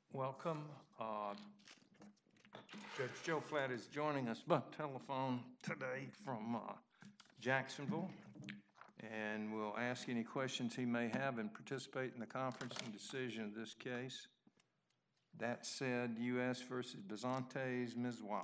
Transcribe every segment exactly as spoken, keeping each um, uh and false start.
Welcome. Uh, Judge Joe Flatt is joining us by telephone today from uh, Jacksonville, and we'll ask any questions he may have and participate in the conference and decision of this case. That said, U S versus Bazantes, Miz Wow.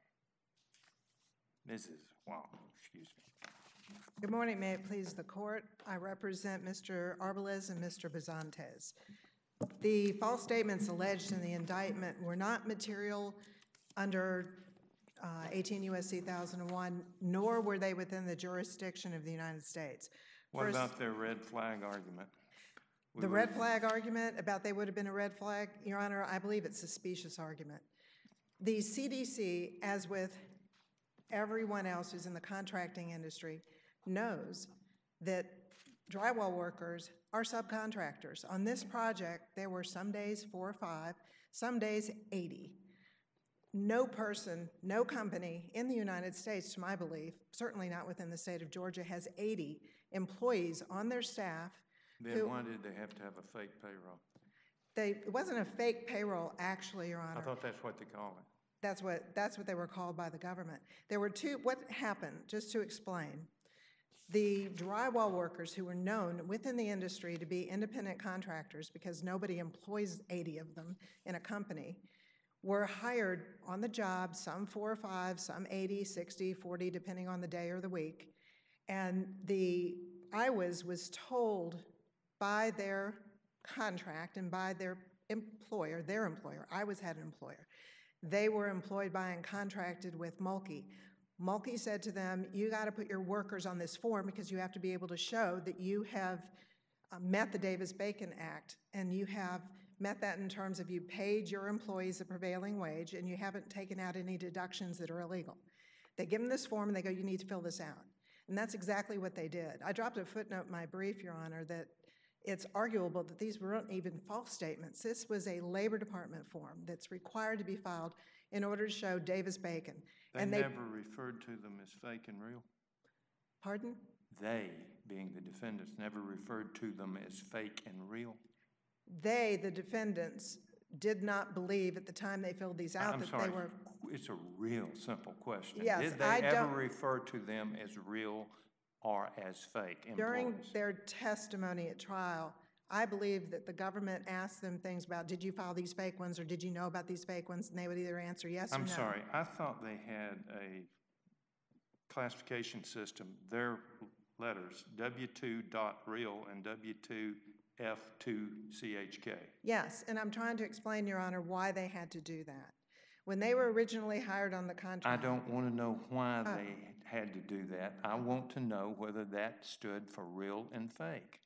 Missus Wow, excuse me. Good morning. May it please the court. I represent Mister Arbeles and Mister Bazantes. The false statements alleged in the indictment were not material under uh, eighteen U S C one thousand one, nor were they within the jurisdiction of the United States. What First, about their red flag argument? We the were- red flag argument about they would have been a red flag, Your Honor, I believe it's a specious argument. The C D C, as with everyone else who's in the contracting industry, knows that drywall workers are subcontractors. On this project, there were some days four or five, some days eighty. No person, no company in the United States, to my belief, certainly not within the state of Georgia, has eighty employees on their staff. Then who, why did they have to have a fake payroll? They, it wasn't a fake payroll, actually, Your Honor. I thought that's what they call it. That's what, that's what they were called by the government. There were two, what happened, just to explain, the drywall workers who were known within the industry to be independent contractors, because nobody employs eighty of them in a company, were hired on the job, some four or five, some eighty, sixty, forty, depending on the day or the week. And the I W S was told by their contract and by their employer, their employer, I W S had an employer, they were employed by and contracted with Mulkey. Mulkey said to them, you got to put your workers on this form because you have to be able to show that you have uh, met the Davis-Bacon Act, and you have met that in terms of you paid your employees a prevailing wage and you haven't taken out any deductions that are illegal. They give them this form and they go, you need to fill this out. And that's exactly what they did. I dropped a footnote in my brief, Your Honor, that it's arguable that these weren't even false statements. This was a Labor Department form that's required to be filed in order to show Davis-Bacon. They and they never referred to them as fake and real? Pardon? They, being the defendants, never referred to them as fake and real? They, the defendants, did not believe at the time they filled these out I'm that sorry, they were... it's a real simple question. Yes, Did they I ever don't- refer to them as real or as fake employees? During their testimony at trial, I believe that the government asked them things about, did you file these fake ones or did you know about these fake ones? And they would either answer yes or I'm no. sorry, I thought they had a classification system, their letters, W two dot real and W two F two C H K. Yes, and I'm trying to explain, Your Honor, why they had to do that. When they were originally hired on the contract... I don't want to know why Uh, they had to do that. I want to know whether that stood for real and fake.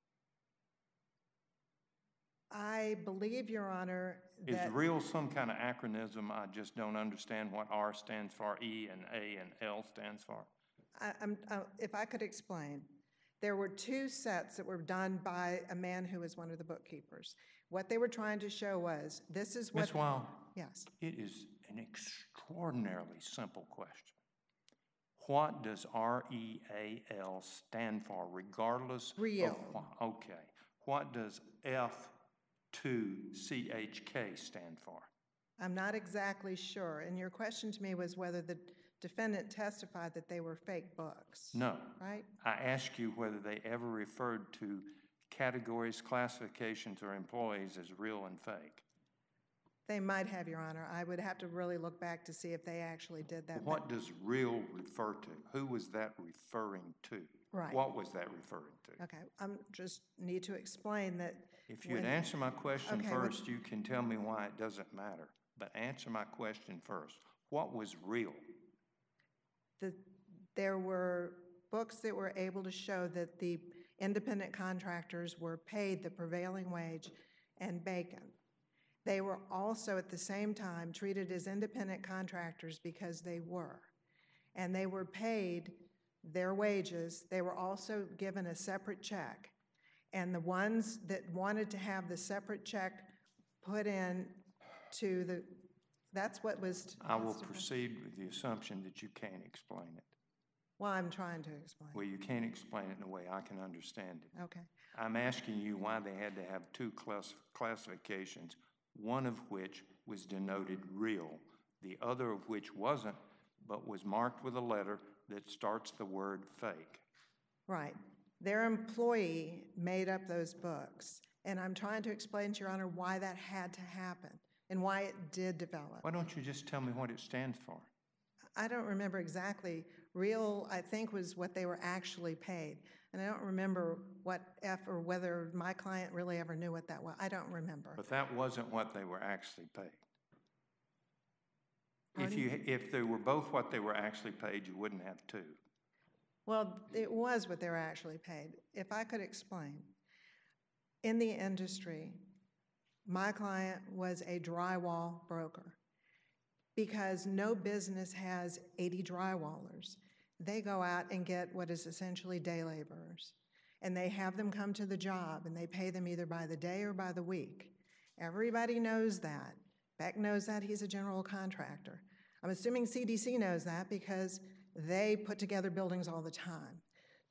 I believe, Your Honor, Is that... real some kind of acronym? I just don't understand what R stands for, E and A and L stands for. I, I'm, uh, if I could explain, there were two sets that were done by a man who was one of the bookkeepers. What they were trying to show was, this is what... Miz Wow, Yes. it is an extraordinarily simple question. What does R E A L stand for, regardless Real. of what? Okay. What does F two C H K stand for? I'm not exactly sure, and your question to me was whether the defendant testified that they were fake books. No. Right? I asked you whether they ever referred to categories, classifications, or employees as real and fake. They might have, Your Honor. I would have to really look back to see if they actually did that. What does real refer to? Who was that referring to? Right. What was that referring to? Okay, I just need to explain that... If you'd when- answer my question Okay, what- first, you can tell me why it doesn't matter. But answer my question first. What was real? The, there were books that were able to show that the independent contractors were paid the prevailing wage and bacon. They were also at the same time treated as independent contractors because they were. And they were paid their wages. They were also given a separate check. And the ones that wanted to have the separate check put in to the, that's what was... I will proceed with the assumption that you can't explain it. Well, I'm trying to explain. Well, you can't explain it in a way I can understand it. Okay. I'm asking you why they had to have two class classifications, one of which was denoted real, the other of which wasn't, but was marked with a letter that starts the word fake. Right. Their employee made up those books, and I'm trying to explain to Your Honor why that had to happen and why it did develop. Why don't you just tell me what it stands for? I don't remember exactly. Real, I think, was what they were actually paid. And I don't remember what F or whether my client really ever knew what that was. I don't remember. But that wasn't what they were actually paid. If Pardon? you, if they were both what they were actually paid, you wouldn't have two. Well, it was what they were actually paid. If I could explain. In the industry, my client was a drywall broker because no business has eighty drywallers. They go out and get what is essentially day laborers, and they have them come to the job, and they pay them either by the day or by the week. Everybody knows that. Beck knows that. He's a general contractor. I'm assuming C D C knows that because they put together buildings all the time.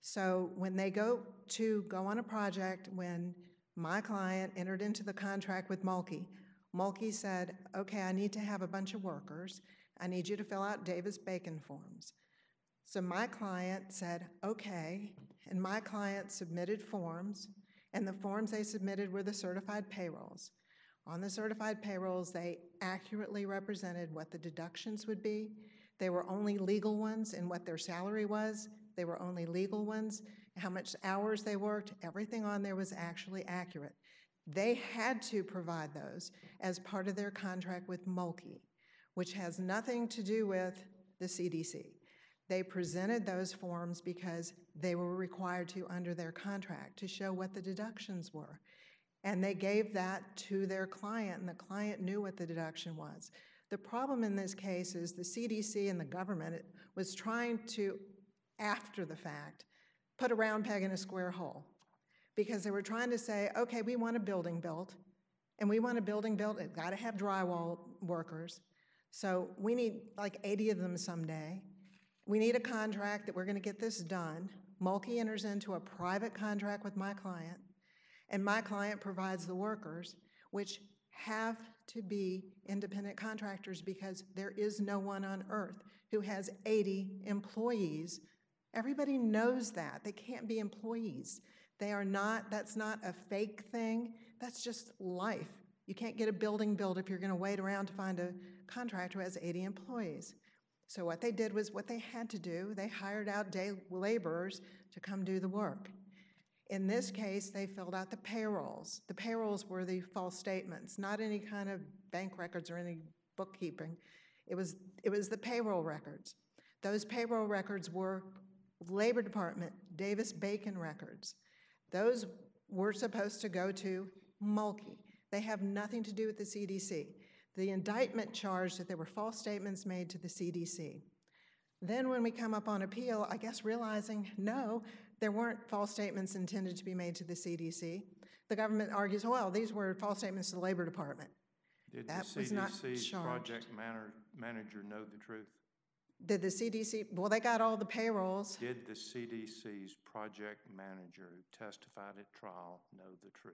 So when they go to go on a project, when my client entered into the contract with Mulkey, Mulkey said, okay, I need to have a bunch of workers. I need you to fill out Davis-Bacon forms. So my client said, okay, and my client submitted forms, and the forms they submitted were the certified payrolls. On the certified payrolls, they accurately represented what the deductions would be. They were only legal ones, and what their salary was, they were only legal ones. How much hours they worked, everything on there was actually accurate. They had to provide those as part of their contract with Mulkey, which has nothing to do with the C D C. They presented those forms because they were required to under their contract to show what the deductions were. And they gave that to their client, and the client knew what the deduction was. The problem in this case is the C D C and the government was trying to, after the fact, put a round peg in a square hole, because they were trying to say, okay, we want a building built, and we want a building built, it's got to have drywall workers, so we need like eighty of them someday. We need a contract that we're going to get this done. Mulkey enters into a private contract with my client, and my client provides the workers, which have to be independent contractors because there is no one on earth who has eighty employees. Everybody knows that. They can't be employees. They are not, that's not a fake thing. That's just life. You can't get a building built if you're going to wait around to find a contractor who has eighty employees. So what they did was what they had to do. They hired out day laborers to come do the work. In this case, they filled out the payrolls. The payrolls were the false statements, not any kind of bank records or any bookkeeping. It was, it was the payroll records. Those payroll records were Labor Department, Davis-Bacon records. Those were supposed to go to Mulkey. They have nothing to do with the C D C. The indictment charged that there were false statements made to the C D C. Then when we come up on appeal, I guess realizing, no, there weren't false statements intended to be made to the C D C. The government argues, well, these were false statements to the Labor Department. Did That the was not C D C's charged. project manager, manager know the truth? Did the C D C, well, they got all the payrolls. Did the C D C's project manager who testified at trial know the truth?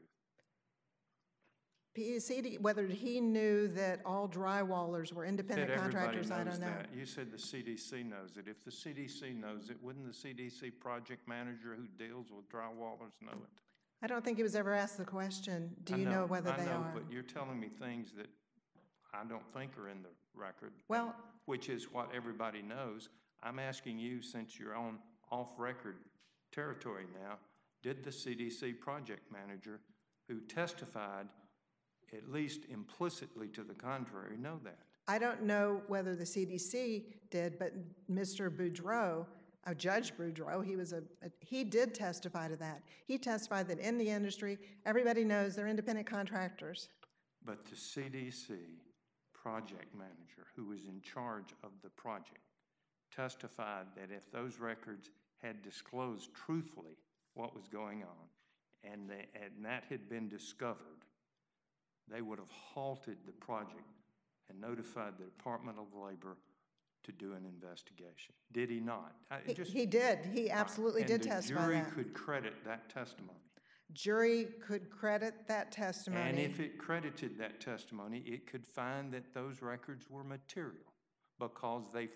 P C D, whether he knew that all drywallers were independent Said contractors, I everybody don't knows know. that. You said the C D C knows it. If the C D C knows it, wouldn't the C D C project manager who deals with drywallers know it? I don't think he was ever asked the question, do I you know whether I they know, are? but you're telling me things that I don't think are in the record. Well- Which is what everybody knows. I'm asking you, since you're on off-record territory now, did the C D C project manager who testified, at least implicitly to the contrary, know that? I don't know whether the C D C did, but Mister Boudreau, uh, Judge Boudreau, he was a, a, he did testify to that. He testified that in the industry, everybody knows they're independent contractors. But the C D C project manager who was in charge of the project testified that if those records had disclosed truthfully what was going on and, they, and that had been discovered, they would have halted the project and notified the Department of Labor to do an investigation. Did he not? I, He, just, he did. He absolutely and did the testify jury that. could credit that testimony. Jury could credit that testimony. And if it credited that testimony, it could find that those records were material because they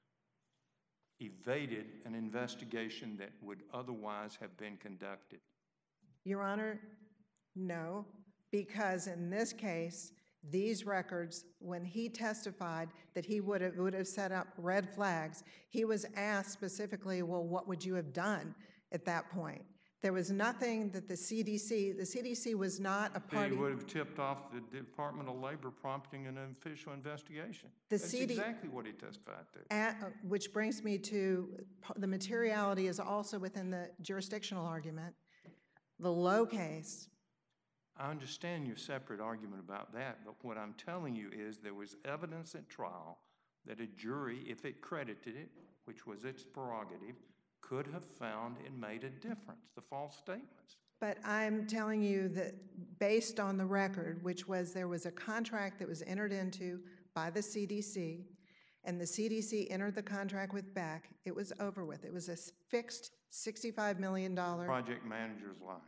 evaded an investigation that would otherwise have been conducted. Your Honor, no, because in this case, these records, when he testified that he would have, would have set up red flags, he was asked specifically, well, what would you have done at that point? There was nothing that the C D C, the C D C was not a party. He would have tipped off the Department of Labor prompting an official investigation. The That's C D exactly what he testified to. At, uh, which brings me to the materiality is also within the jurisdictional argument. The Lowe case. I understand your separate argument about that, but what I'm telling you is there was evidence at trial that a jury, if it credited it, which was its prerogative, could have found and made a difference, the false statements. But I'm telling you that based on the record, which was there was a contract that was entered into by the C D C, and the C D C entered the contract with Beck, it was over with. It was a fixed sixty-five million dollars. Project manager's line.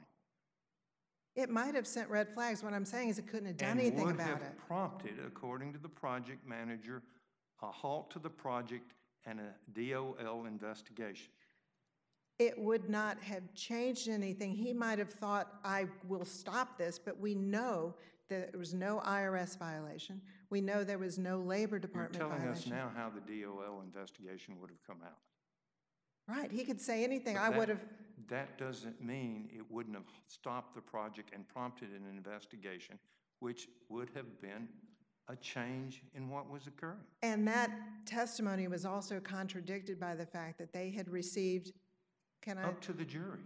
It might have sent red flags. What I'm saying is it couldn't have done anything about it. And would have prompted, according to the project manager, a halt to the project and a D O L investigation. It would not have changed anything. He might have thought, I will stop this, but we know that there was no I R S violation. We know there was no Labor Department You're telling violation. us now how the D O L investigation would have come out. Right, he could say anything. But I that, would have. That doesn't mean it wouldn't have stopped the project and prompted an investigation, which would have been a change in what was occurring. And that testimony was also contradicted by the fact that they had received, can I? Up to the jury.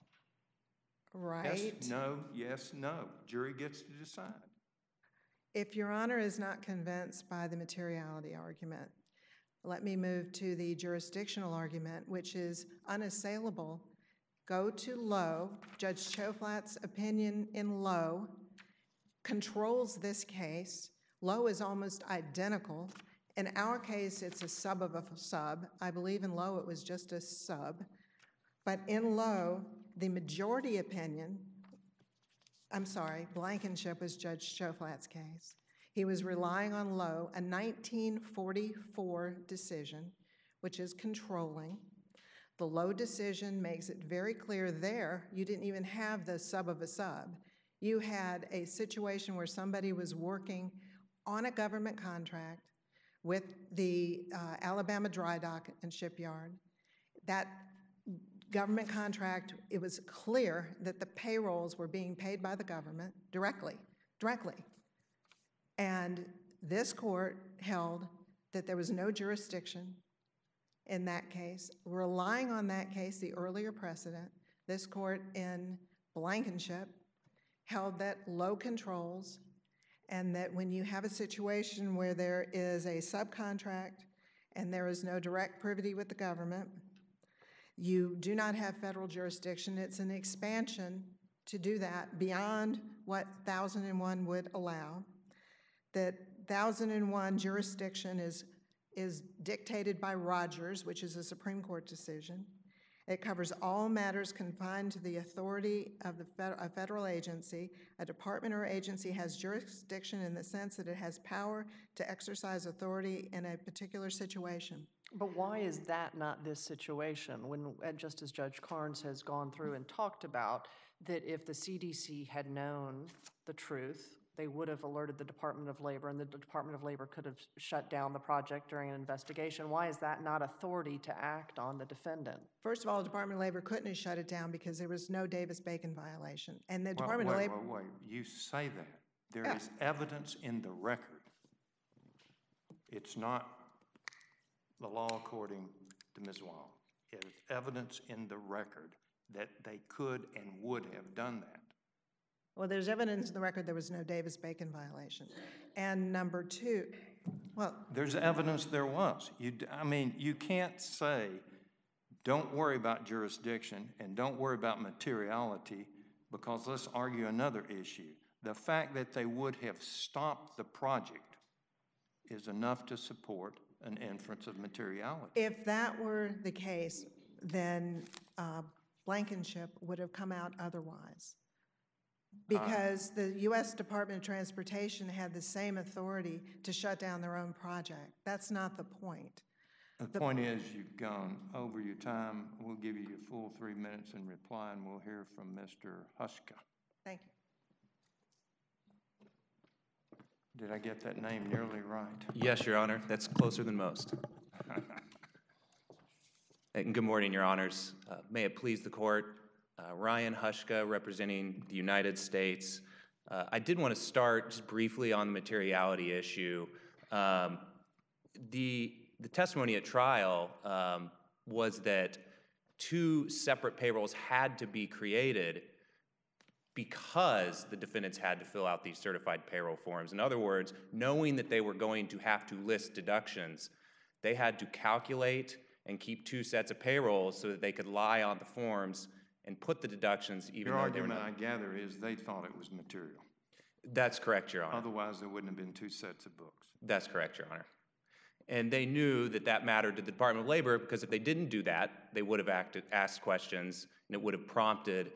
Right. Yes, no, yes, no. Jury gets to decide. If Your Honor is not convinced by the materiality argument, let me move to the jurisdictional argument, which is unassailable. Go to Lowe. Judge Choflat's opinion in Lowe controls this case. Lowe is almost identical. In our case, it's a sub of a sub. I believe in Lowe it was just a sub. But in Lowe, the majority opinion, I'm sorry, Blankenship was Judge Choflat's case. He was relying on Lowe, a nineteen forty-four decision, which is controlling. The Lowe decision makes it very clear there, you didn't even have the sub of a sub. You had a situation where somebody was working on a government contract with the uh, Alabama Dry Dock and Shipyard. That government contract, it was clear that the payrolls were being paid by the government directly, directly. And this court held that there was no jurisdiction in that case. Relying on that case, the earlier precedent, this court in Blankenship held that Lowe controls, and that when you have a situation where there is a subcontract and there is no direct privity with the government, you do not have federal jurisdiction. It's an expansion to do that beyond what one thousand one would allow. That one thousand one jurisdiction is, is dictated by Rogers, which is a Supreme Court decision. It covers all matters confined to the authority of the fed, a federal agency. A department or agency has jurisdiction in the sense that it has power to exercise authority in a particular situation. But why is that not this situation? When, just as Judge Carnes has gone through and talked about, that if the C D C had known the truth, they would have alerted the Department of Labor, and the Department of Labor could have shut down the project during an investigation. Why is that not authority to act on the defendant? First of all, the Department of Labor couldn't have shut it down because there was no Davis-Bacon violation. And the Well, Department wait, of Labor... Wait, wait, you say that. There Yeah. is evidence in the record. It's not the law according to Miz Wall. It is evidence in the record that they could and would have done that. Well, there's evidence in the record there was no Davis-Bacon violation. And number two, well... There's evidence there was. You, d- I mean, you can't say, don't worry about jurisdiction and don't worry about materiality, because let's argue another issue. The fact that they would have stopped the project is enough to support an inference of materiality. If that were the case, then uh, Blankenship would have come out otherwise. Because the U S Department of Transportation had the same authority to shut down their own project. That's not the point. The point is, you've gone over your time. We'll give you your full three minutes in reply, and we'll hear from Mister Huska. Thank you. Did I get that name nearly right? Yes, Your Honor. That's closer than most. And good morning, Your Honors. Uh, may it please the Court. Uh, Ryan Huska, representing the United States. Uh, I did want to start just briefly on the materiality issue. Um, the, the testimony at trial um, was that two separate payrolls had to be created because the defendants had to fill out these certified payroll forms. In other words, knowing that they were going to have to list deductions, they had to calculate and keep two sets of payrolls so that they could lie on the forms and put the deductions even Your though they were argument, not. I gather, is they thought it was material. That's correct, Your Honor. Otherwise, there wouldn't have been two sets of books. That's correct, Your Honor. And they knew that that mattered to the Department of Labor because if they didn't do that, they would have acted, asked questions, and it would have prompted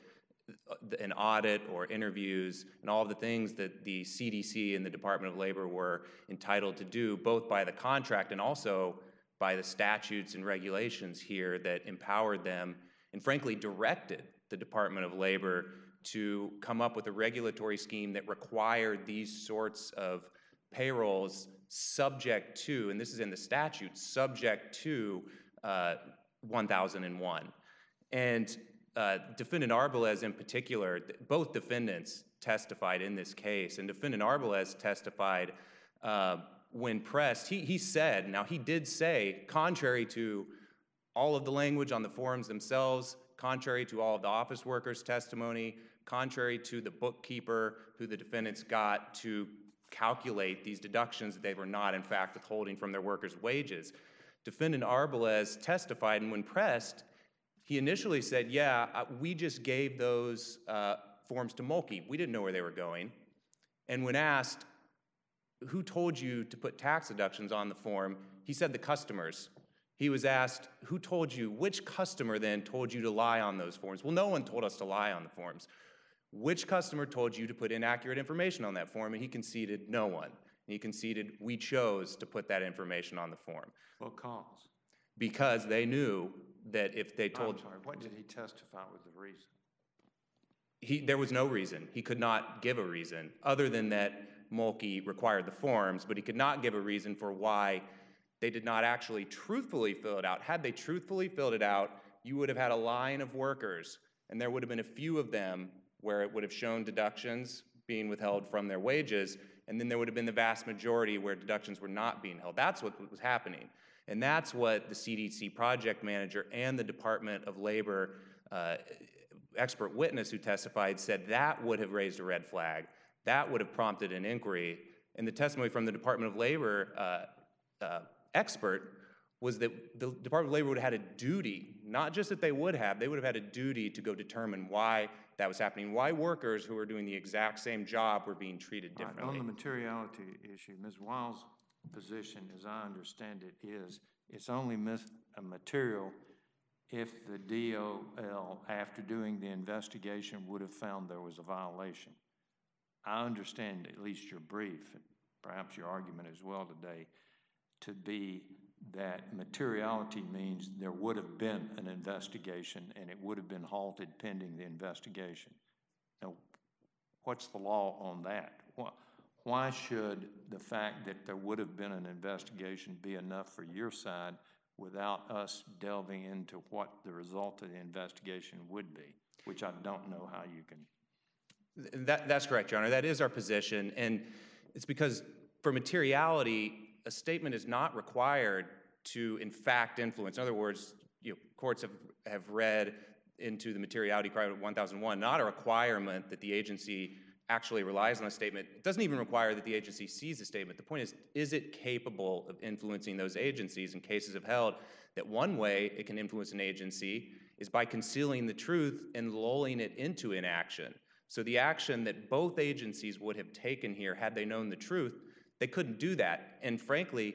an audit or interviews and all of the things that the C D C and the Department of Labor were entitled to do, both by the contract and also by the statutes and regulations here that empowered them and frankly directed the Department of Labor to come up with a regulatory scheme that required these sorts of payrolls subject to, and this is in the statute, subject to uh, one thousand one. And uh, Defendant Arbalez in particular, both defendants testified in this case, and Defendant Arbalez testified uh, when pressed, he, he said, now he did say, contrary to all of the language on the forms themselves, contrary to all of the office workers' testimony, contrary to the bookkeeper who the defendants got to calculate these deductions that they were not in fact withholding from their workers' wages. Defendant Arbalez testified, and when pressed, he initially said, yeah, uh, we just gave those uh, forms to Mulkey. We didn't know where they were going. And when asked, who told you to put tax deductions on the form, he said the customers. He was asked, who told you, which customer then told you to lie on those forms? Well, no one told us to lie on the forms. Which customer told you to put inaccurate information on that form? And he conceded, no one. And he conceded, we chose to put that information on the form. What cause? Because they knew that if they told... I'm sorry, what did he testify was the reason? He, there was no reason. He could not give a reason other than that Mulkey required the forms, but he could not give a reason for why they did not actually truthfully fill it out. Had they truthfully filled it out, you would have had a line of workers, and there would have been a few of them where it would have shown deductions being withheld from their wages, and then there would have been the vast majority where deductions were not being held. That's what was happening. And that's what the C D C project manager and the Department of Labor uh, expert witness who testified said that would have raised a red flag. That would have prompted an inquiry. And the testimony from the Department of Labor uh, uh, expert was that the Department of Labor would have had a duty, not just that they would have, they would have had a duty to go determine why that was happening, why workers who were doing the exact same job were being treated differently. Right, on the materiality issue, Miz Wiles' position, as I understand it, is it's only mis a material if the D O L, after doing the investigation, would have found there was a violation. I understand at least your brief, and perhaps your argument as well today, to be that materiality means there would have been an investigation and it would have been halted pending the investigation. Now, what's the law on that? Why should the fact that there would have been an investigation be enough for your side without us delving into what the result of the investigation would be, which I don't know how you can... That, that's correct, Your Honor. That is our position, and it's because for materiality, a statement is not required to, in fact, influence. In other words, you know, courts have, have read into the materiality criteria of one thousand one, not a requirement that the agency actually relies on a statement. It doesn't even require that the agency sees the statement. The point is, is it capable of influencing those agencies? And cases have held that one way it can influence an agency is by concealing the truth and lulling it into inaction. So the action that both agencies would have taken here had they known the truth, they couldn't do that. And frankly,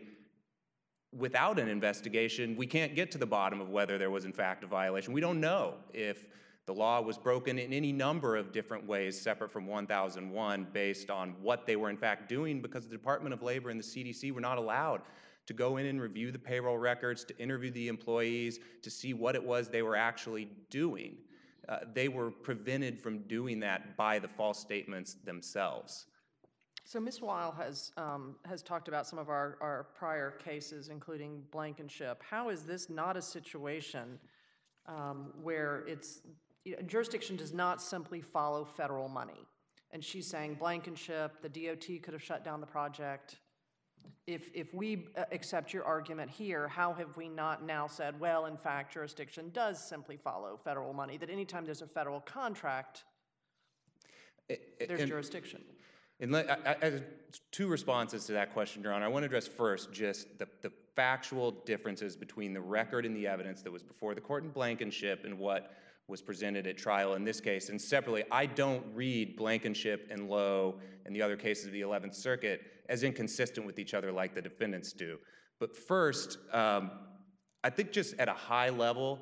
without an investigation, we can't get to the bottom of whether there was in fact a violation. We don't know if The law was broken in any number of different ways separate from one thousand one based on what they were in fact doing, because the Department of Labor and the C D C were not allowed to go in and review the payroll records, to interview the employees, to see what it was they were actually doing. Uh, they were prevented from doing that by the false statements themselves. So Miz Weil has, um, has talked about some of our, our prior cases, including Blankenship. How is this not a situation um, where it's, you know, jurisdiction does not simply follow federal money? And she's saying Blankenship, the D O T could have shut down the project. If, if we uh, accept your argument here, how have we not now said, well, in fact, jurisdiction does simply follow federal money, that anytime there's a federal contract, there's and, jurisdiction? And let, I, I, I, two responses to that question, Your Honor. I want to address first just the, the factual differences between the record and the evidence that was before the court in Blankenship and what was presented at trial in this case. And separately, I don't read Blankenship and Lowe and the other cases of the eleventh Circuit as inconsistent with each other like the defendants do. But first, um, I think just at a high level,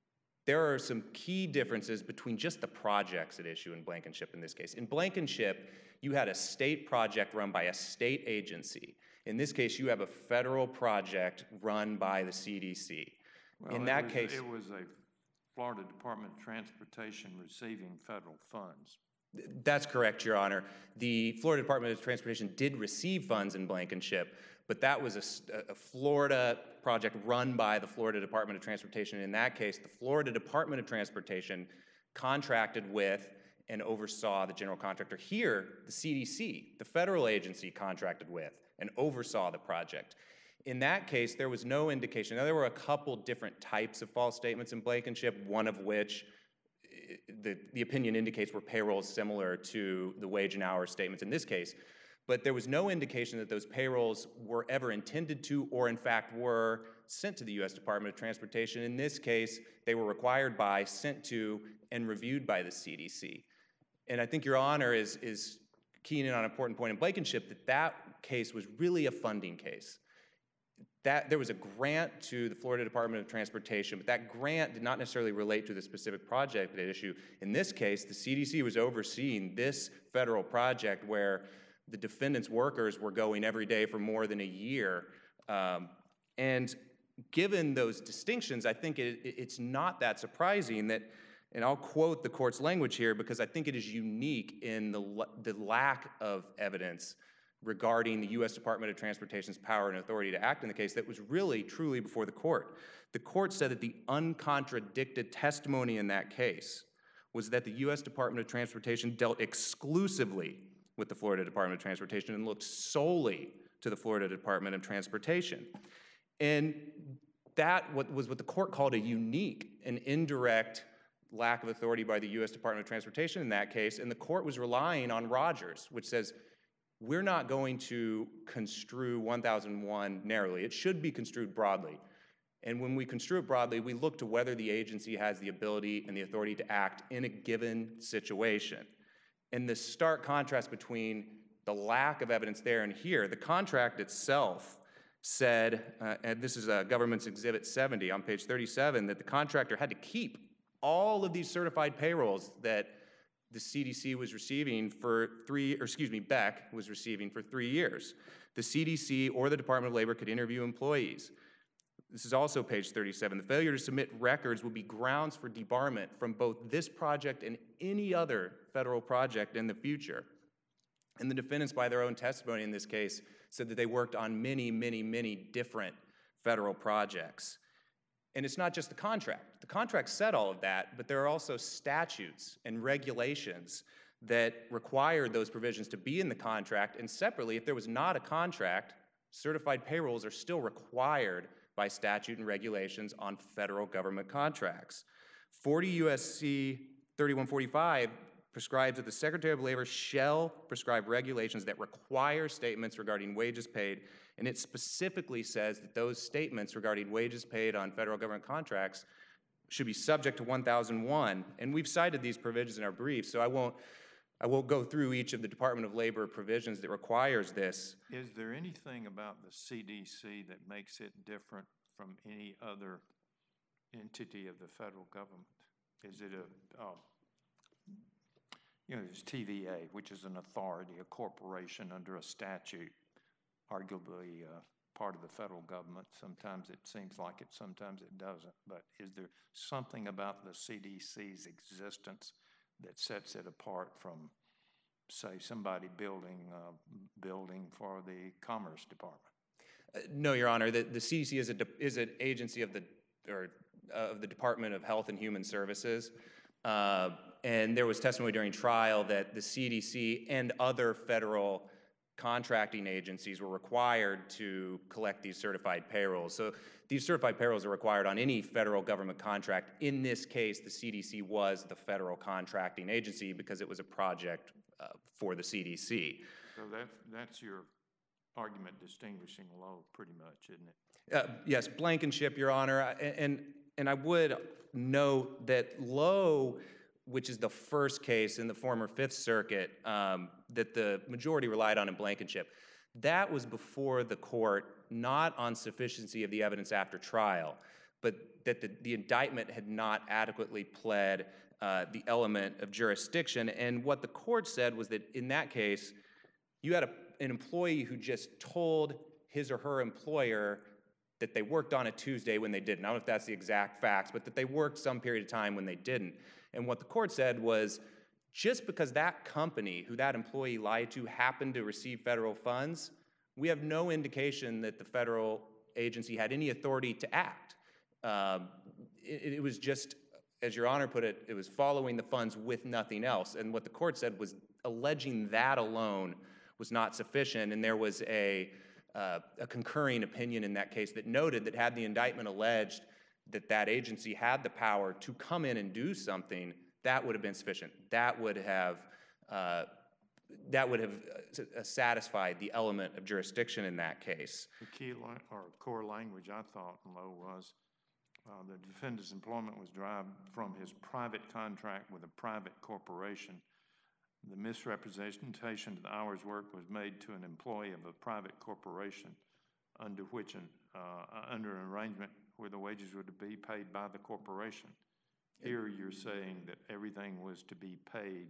there are some key differences between just the projects at issue in Blankenship in this case. In Blankenship, you had a state project run by a state agency. In this case, you have a federal project run by the C D C. Well, in it that was, case, it was a Florida Department of Transportation receiving federal funds. That's correct, Your Honor. The Florida Department of Transportation did receive funds in Blankenship, but that was a, a Florida project run by the Florida Department of Transportation. In that case, the Florida Department of Transportation contracted with and oversaw the general contractor. Here, the C D C, the federal agency, contracted with and oversaw the project. In that case, there was no indication. Now, there were a couple different types of false statements in Blankenship, one of which the, the opinion indicates were payrolls similar to the wage and hour statements in this case. But there was no indication that those payrolls were ever intended to or in fact were sent to the U S Department of Transportation. In this case, they were required by, sent to, and reviewed by the C D C. And I think Your Honor is, is keying in on an important point in Blankenship, that that case was really a funding case. That, there was a grant to the Florida Department of Transportation, but that grant did not necessarily relate to the specific project at issue. In this case, the C D C was overseeing this federal project where the defendant's workers were going every day for more than a year. Um, and given those distinctions, I think it, it's not that surprising that, and I'll quote the court's language here because I think it is unique in the, the lack of evidence regarding the U S Department of Transportation's power and authority to act in the case that was really, truly before the court. The court said that the uncontradicted testimony in that case was that the U S Department of Transportation dealt exclusively with the Florida Department of Transportation and looked solely to the Florida Department of Transportation. And that was what the court called a unique and indirect lack of authority by the U S Department of Transportation in that case, and the court was relying on Rogers, which says, we're not going to construe one thousand one narrowly. It should be construed broadly. And when we construe it broadly, we look to whether the agency has the ability and the authority to act in a given situation. And the stark contrast between the lack of evidence there and here, the contract itself said, uh, and this is uh, Government's Exhibit seventy on page thirty-seven, that the contractor had to keep all of these certified payrolls that the C D C was receiving for three, or excuse me, Beck was receiving for three years. The C D C or the Department of Labor could interview employees. This is also page thirty-seven. The failure to submit records would be grounds for debarment from both this project and any other federal project in the future. And the defendants, by their own testimony in this case, said that they worked on many, many, many different federal projects. And it's not just the contract. The contract said all of that, but there are also statutes and regulations that require those provisions to be in the contract. And separately, if there was not a contract, certified payrolls are still required by statute and regulations on federal government contracts. forty U S C thirty-one forty-five prescribes that the Secretary of Labor shall prescribe regulations that require statements regarding wages paid, and it specifically says that those statements regarding wages paid on federal government contracts should be subject to one thousand one, and we've cited these provisions in our brief, so I won't, I won't go through each of the Department of Labor provisions that requires this. Is there anything about the C D C that makes it different from any other entity of the federal government? is it a, uh, you know, there's T V A, which is an authority, a corporation under a statute, arguably uh, part of the federal government. Sometimes it seems like it, sometimes it doesn't. But is there something about the C D C's existence that sets it apart from, say, somebody building a building for the Commerce Department? Uh, No, Your Honor, the, the C D C is a, de- is an agency of the, or uh, of the Department of Health and Human Services. Uh, and there was testimony during trial that the C D C and other federal contracting agencies were required to collect these certified payrolls. So these certified payrolls are required on any federal government contract. In this case, the C D C was the federal contracting agency because it was a project uh, for the C D C. So that's, that's your argument distinguishing Lowe pretty much, isn't it? Uh, yes, Blankenship, Your Honor, I- and, and I would note that Lowe, which is the first case in the former Fifth Circuit um, that the majority relied on in Blankenship, that was before the court, not on sufficiency of the evidence after trial, but that the, the indictment had not adequately pled uh, the element of jurisdiction. And what the court said was that in that case, you had a, an employee who just told his or her employer that they worked on a Tuesday when they didn't. I don't know if that's the exact facts, but that they worked some period of time when they didn't. And what the court said was, just because that company, who that employee lied to, happened to receive federal funds, we have no indication that the federal agency had any authority to act. Um, it, it was just, as Your Honor put it, it was following the funds with nothing else. And what the court said was alleging that alone was not sufficient, and there was a, uh, a concurring opinion in that case that noted that had the indictment alleged that that agency had the power to come in and do something, that would have been sufficient. That would have, uh, that would have uh, satisfied the element of jurisdiction in that case. The key line, or core language I thought in Lowe was, uh, the defendant's employment was derived from his private contract with a private corporation. The misrepresentation of the hours worked was made to an employee of a private corporation under which an, uh, under an arrangement where the wages were to be paid by the corporation. Here you're saying that everything was to be paid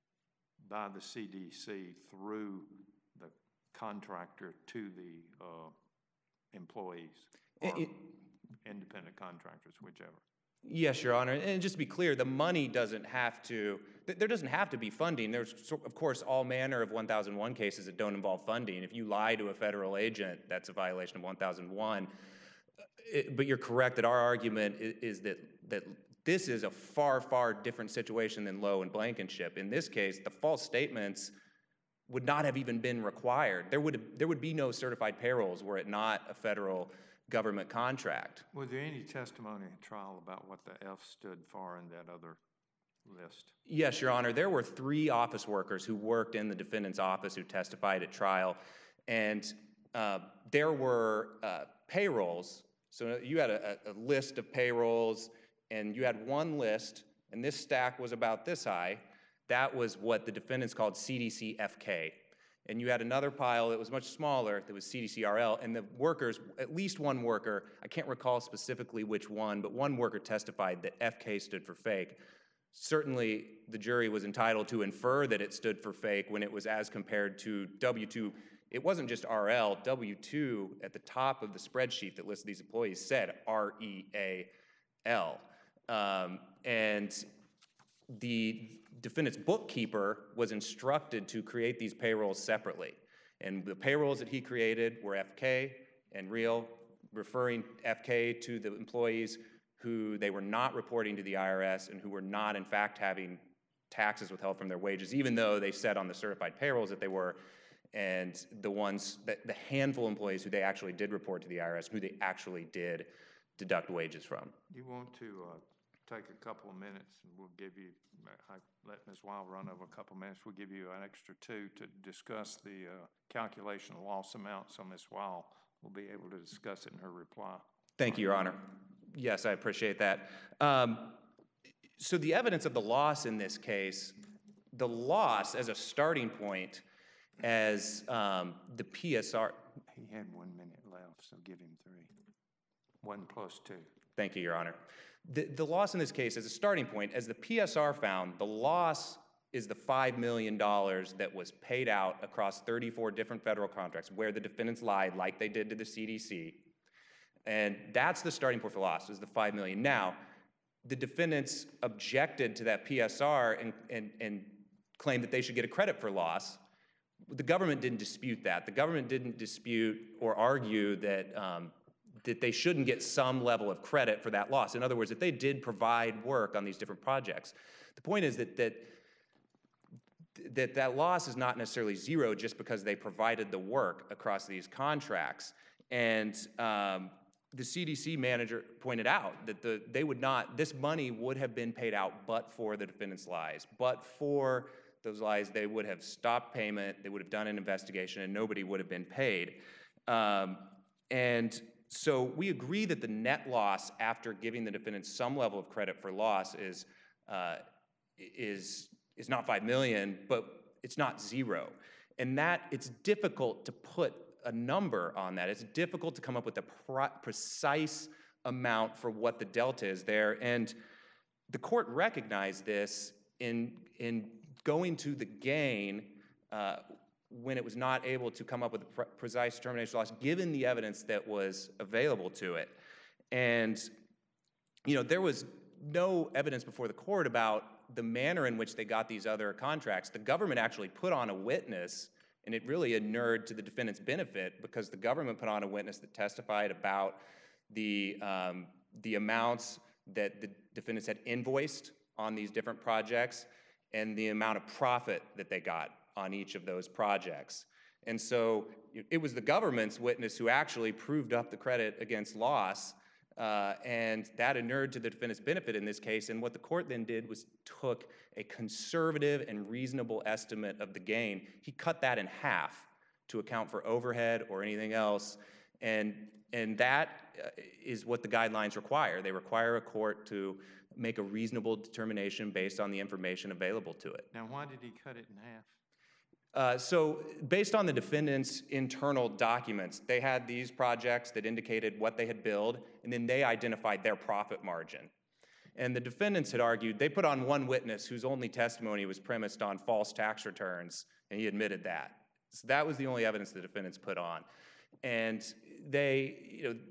by the C D C through the contractor to the uh, employees, or It- it- independent contractors, whichever. Yes, Your Honor, and just to be clear, the money doesn't have to, th- there doesn't have to be funding. There's, so- of course, all manner of one thousand one cases that don't involve funding. If you lie to a federal agent, that's a violation of one thousand one. It, but you're correct that our argument is, is that, that this is a far, far different situation than Lowe and Blankenship. In this case, the false statements would not have even been required. There would, there would be no certified payrolls were it not a federal government contract. Was there any testimony at trial about what the F stood for in that other list? Yes, Your Honor. There were three office workers who worked in the defendant's office who testified at trial, and uh, there were uh, payrolls. So you had a, a list of payrolls, and you had one list, and this stack was about this high. That was what the defendants called C D C F K. And you had another pile that was much smaller that was C D C R L, and the workers, at least one worker, I can't recall specifically which one, but one worker testified that F K stood for fake. Certainly, the jury was entitled to infer that it stood for fake when it was as compared to W two. It wasn't just R L, W two at the top of the spreadsheet that listed these employees said R E A L. Um, and the defendant's bookkeeper was instructed to create these payrolls separately. And the payrolls that he created were F K and real, referring F K to the employees who they were not reporting to the I R S and who were not, in fact, having taxes withheld from their wages, even though they said on the certified payrolls that they were, and the ones, that the handful of employees who they actually did report to the I R S, who they actually did deduct wages from. You want to uh, take a couple of minutes, and we'll give you, I let Miz Wild run over a couple of minutes, we'll give you an extra two to discuss the uh, calculation of loss amount, so Miz Wild will be able to discuss it in her reply. Thank you, Your Honor. Yes, I appreciate that. Um, so the evidence of the loss in this case, the loss as a starting point, as um, the P S R. He had one minute left, so give him three. One plus two. Thank you, Your Honor. The, the loss in this case, as a starting point, as the P S R found, the loss is the five million dollars that was paid out across thirty-four different federal contracts where the defendants lied like they did to the C D C. And that's the starting point for loss, is the five million dollars. Now, the defendants objected to that P S R and, and, and claimed that they should get a credit for loss. The government didn't dispute that. The government didn't dispute or argue that, um, that they shouldn't get some level of credit for that loss. In other words, that they did provide work on these different projects. The point is that that, that, that loss is not necessarily zero just because they provided the work across these contracts. And um, the C D C manager pointed out that the, they would not, this money would have been paid out but for the defendant's lies. But for those lies, they would have stopped payment, they would have done an investigation, and nobody would have been paid. Um, and so we agree that the net loss after giving the defendants some level of credit for loss is, uh, is, is not five million dollars, but it's not zero. And that, it's difficult to put a number on that. It's difficult to come up with a pre precise amount for what the delta is there. And the court recognized this in, in going to the gain uh, when it was not able to come up with a pre precise determination of loss, given the evidence that was available to it. And, you know, there was no evidence before the court about the manner in which they got these other contracts. The government actually put on a witness, and it really inured to the defendant's benefit because the government put on a witness that testified about the, um, the amounts that the defendants had invoiced on these different projects and the amount of profit that they got on each of those projects. And so it was the government's witness who actually proved up the credit against loss, uh, and that inured to the defendant's benefit in this case. And what the court then did was took a conservative and reasonable estimate of the gain. He cut that in half to account for overhead or anything else, and, and that uh, is what the guidelines require. They require a court to make a reasonable determination based on the information available to it. Now, why did he cut it in half? Uh, so based on the defendant's internal documents, they had these projects that indicated what they had billed, and then they identified their profit margin. And the defendants had argued, they put on one witness whose only testimony was premised on false tax returns, and he admitted that. So that was the only evidence the defendants put on. And they, you know,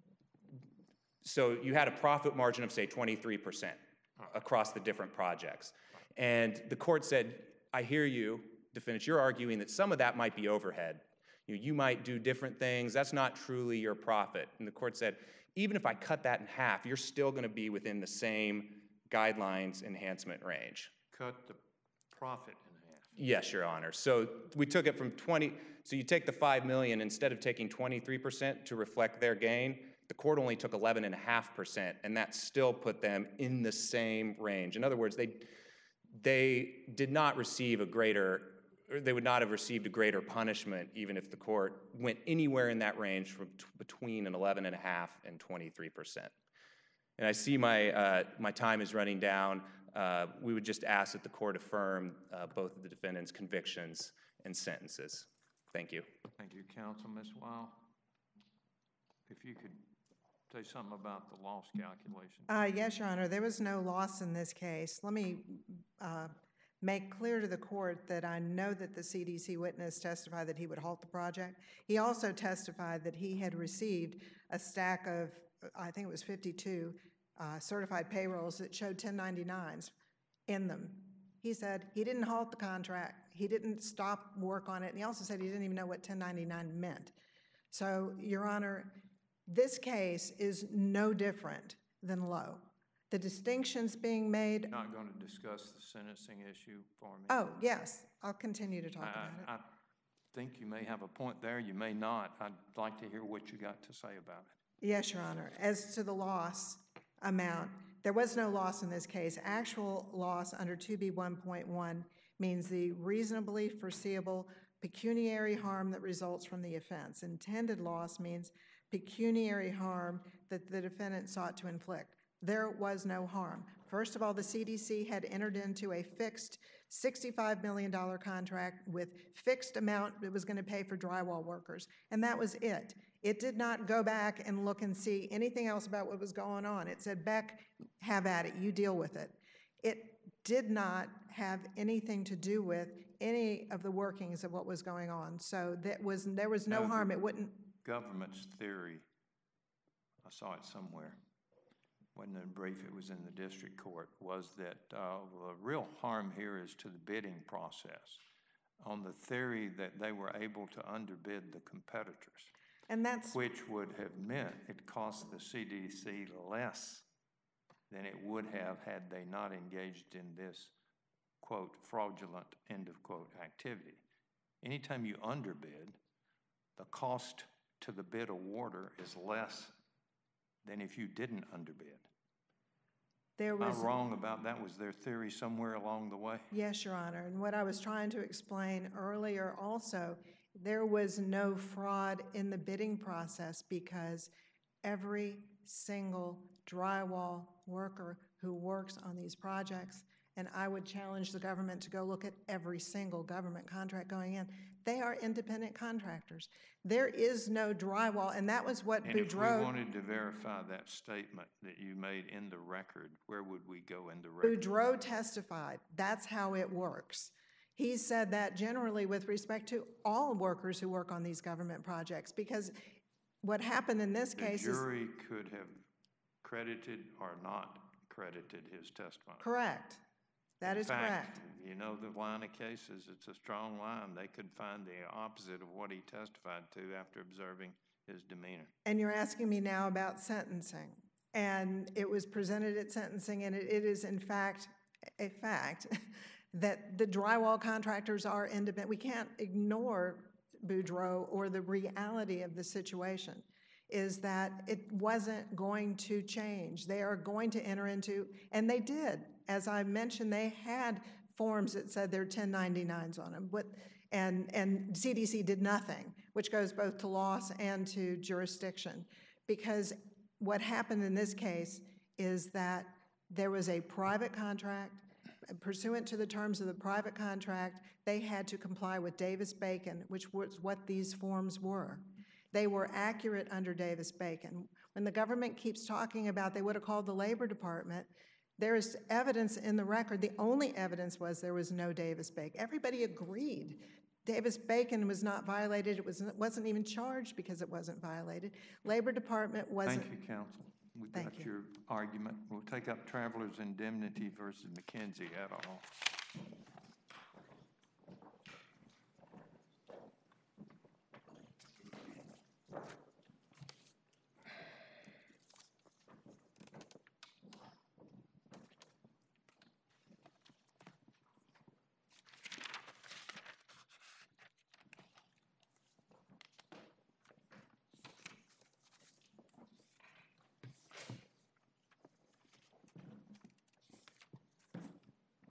so you had a profit margin of, say, twenty-three percent across the different projects. And the court said, I hear you, defendants, you're arguing that some of that might be overhead. You know, you might do different things. That's not truly your profit. And the court said, even if I cut that in half, you're still going to be within the same guidelines enhancement range. Cut the profit in half. Yes, Your Honor. So we took it from twenty, so you take the five million, instead of taking twenty-three percent to reflect their gain, the court only took eleven point five percent, and that still put them in the same range. In other words, they, they did not receive a greater, or they would not have received a greater punishment even if the court went anywhere in that range from t between an eleven point five and twenty-three percent. And I see my, uh, my time is running down. Uh, we would just ask that the court affirm uh, both of the defendants' convictions and sentences. Thank you. Thank you, counsel. Miz Weil, if you could say something about the loss calculation. Uh, yes, Your Honor, there was no loss in this case. Let me uh, make clear to the court that I know that the C D C witness testified that he would halt the project. He also testified that he had received a stack of, I think it was fifty-two, uh, certified payrolls that showed ten ninety-nines in them. He said he didn't halt the contract. He didn't stop work on it. And he also said he didn't even know what ten ninety-nine meant. So, Your Honor, this case is no different than Lowe. The distinctions being made. You're not going to discuss the sentencing issue for me? Oh, yes, I'll continue to talk I, about it. I think you may have a point there. You may not. I'd like to hear what you got to say about it. Yes, Your Honor. As to the loss amount, there was no loss in this case. Actual loss under two B one point one means the reasonably foreseeable pecuniary harm that results from the offense. Intended loss means pecuniary harm that the defendant sought to inflict. There was no harm. First of all, the C D C had entered into a fixed sixty-five million dollar contract with fixed amount it was going to pay for drywall workers, and that was it. It did not go back and look and see anything else about what was going on. It said, Beck, have at it, you deal with it. It did not have anything to do with any of the workings of what was going on. So that was, there was no Now, harm. It wouldn't, Government's theory, I saw it somewhere, wasn't in a brief, it was in the district court, was that uh, the real harm here is to the bidding process, on the theory that they were able to underbid the competitors, and that's, which would have meant it cost the C D C less than it would have had they not engaged in this, quote, fraudulent, end of quote, activity. Anytime you underbid, the cost to the bid awarder is less than if you didn't underbid. there Am I was. wrong about that? Was their theory somewhere along the way? Yes, Your Honor, and what I was trying to explain earlier also, there was no fraud in the bidding process because every single drywall worker who works on these projects, and I would challenge the government to go look at every single government contract going in, they are independent contractors. There is no drywall, and that was what And if we Boudreaux, wanted to verify that statement that you made in the record, where would we go in the record? Boudreaux testified. That's how it works. He said that generally with respect to all workers who work on these government projects, because what happened in this The case is jury could have credited or not credited his testimony. correct. That In is fact, correct. You know the line of cases, it's a strong line. They could find the opposite of what he testified to after observing his demeanor. And you're asking me now about sentencing. And it was presented at sentencing, and it, it is in fact a fact that the drywall contractors are independent. We can't ignore Boudreaux or the reality of the situation is that it wasn't going to change. They are going to enter into, and they did. As I mentioned, they had forms that said they're ten ninety-nines on them, but, and, and C D C did nothing, which goes both to loss and to jurisdiction. Because what happened in this case is that there was a private contract. Pursuant to the terms of the private contract, they had to comply with Davis-Bacon, which was what these forms were. They were accurate under Davis-Bacon. When the government keeps talking about they would have called the Labor Department, there is evidence in the record. The only evidence was there was no Davis-Bacon. Everybody agreed. Davis-Bacon was not violated. It was, wasn't even charged because it wasn't violated. Labor Department wasn't. Thank you, counsel. We Thank got you. your argument. We'll take up Travelers Indemnity versus McKenzie et al.